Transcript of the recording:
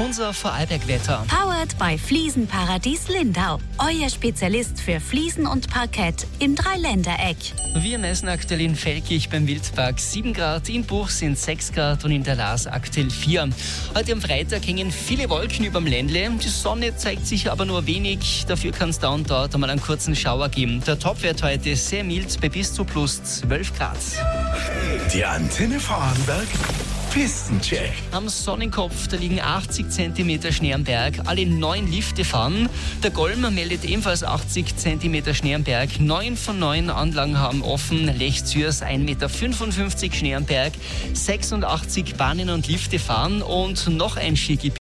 unser Vorarlberg-Wetter. Powered by Fliesenparadies Lindau. Euer Spezialist für Fliesen und Parkett im Dreiländereck. Wir messen aktuell in Velkirch beim Wildpark 7 Grad, in Buch sind 6 Grad und in der Laas aktuell 4. Heute am Freitag hängen viele Wolken überm Ländle. Die Sonne zeigt sich aber nur wenig. Dafür kann es da und dort einmal einen kurzen Schauer geben. Der Topwert heute sehr mild bei bis zu plus 12 Grad. Die Antenne Vorarlberg Pistencheck. Am Sonnenkopf, da liegen 80 cm Schnee am Berg. Alle 9 Lifte fahren. Der Golm meldet ebenfalls 80 cm Schnee am Berg. 9 von 9 Anlagen haben offen. Lech-Zürs 1,55 Meter Schnee am Berg. 86 Bahnen und Lifte fahren und noch ein Skigebiet.